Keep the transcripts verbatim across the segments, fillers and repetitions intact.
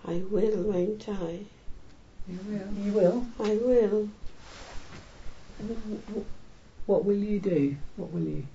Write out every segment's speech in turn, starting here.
I will, won't I? You will. You will? I will. What will you do? What will you?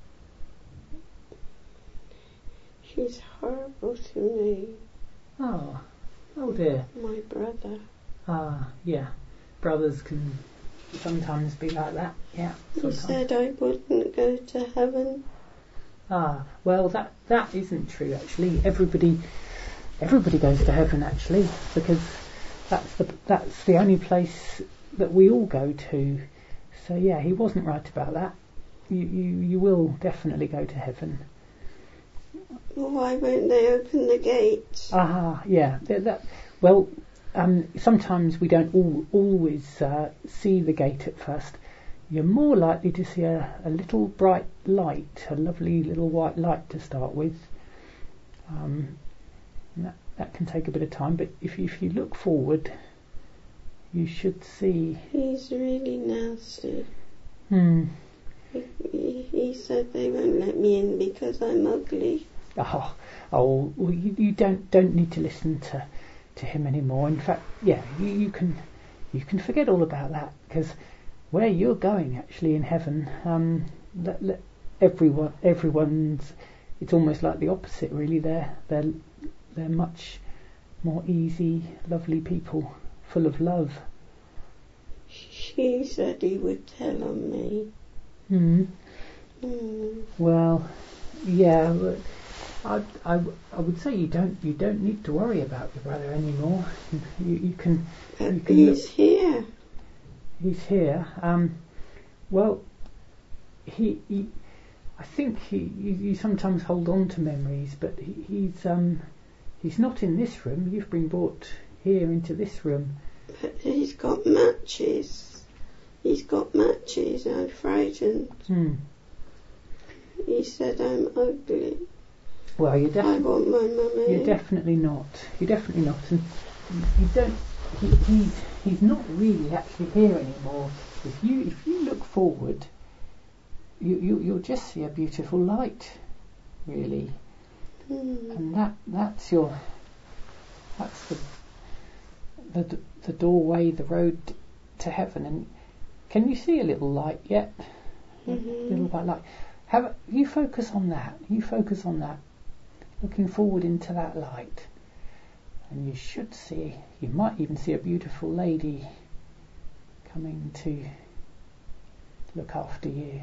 She's horrible to me. Oh, oh dear. My brother. Ah, yeah. Brothers can sometimes be like that. Yeah. He Sometimes. said I wouldn't go to heaven. Ah, well, that that isn't true. Actually, everybody everybody goes to heaven. Actually, because that's the that's the only place that we all go to. So yeah, he wasn't right about that. You you you will definitely go to heaven. Well, why won't they open the gates? Ah, yeah. That, that, well, um, sometimes we don't all, always uh, see the gate at first. You're more likely to see a, a little bright light, a lovely little white light to start with. Um, that, that can take a bit of time, but if you, if you look forward, you should see. He's really nasty. Hmm. He, he, he said they won't let me in because I'm ugly. Oh, oh, well, you, you don't don't need to listen to, to him anymore. In fact, yeah, you, you can you can forget all about that, because where you're going actually in heaven, um, let, let everyone everyone's it's almost like the opposite, really. They're they're they're much more easy, lovely people, full of love. She said he would tell on me. Hmm. Mm. Well, yeah. But I, I, I would say you don't you don't need to worry about your brother anymore. You, you can. But you can he's look, here. He's here. Um, well, he, he. I think he. You, you sometimes hold on to memories, but he, he's um, he's not in this room. You've been brought here into this room. But he's got matches. He's got matches. I'm frightened. Hmm. He said I'm ugly. Well, you're I definitely. want my mummy. You're definitely not. You're definitely not. And you don't. He, he's he's not really actually here anymore. If you if you look forward, you, you you'll just see a beautiful light, really, Mm. and that that's your that's the the the doorway, the road to heaven. And can you see a little light yet? Mm-hmm. A little white light. Have you focus on that. You focus on that. Looking forward into that light. And you should see, you might even see a beautiful lady coming to look after you.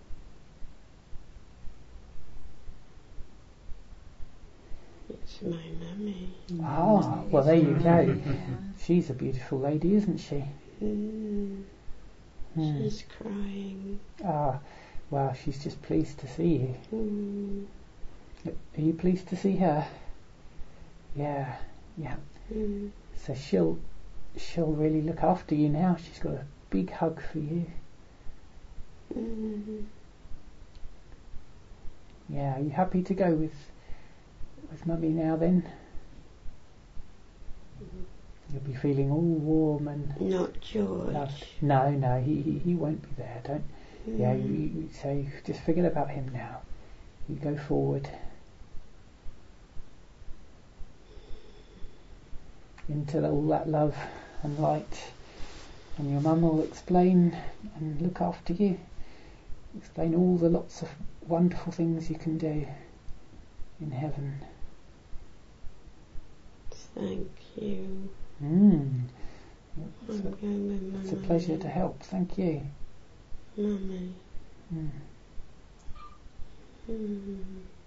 It's my mummy. Ah, well, there you go. She's a beautiful lady, isn't she? Mm. Hmm. She's crying. Ah, well, she's just pleased to see you. Mm. Are you pleased to see her? Yeah, yeah. Mm. So she'll she'll really look after you now. She's got a big hug for you. Mm. Yeah, are you happy to go with with Mummy now then? You'll be feeling all warm and Not George. loved. No, no, he, he he won't be there. Don't. Mm. Yeah, you, you so just forget about him now. You go forward into all that love and light, and your mum will explain and look after you. Explain all the lots of wonderful things you can do in heaven. Thank you. Mm. It's, I'm a, going with my it's a mummy. pleasure to help. Thank you. Mummy. Mm. Mm.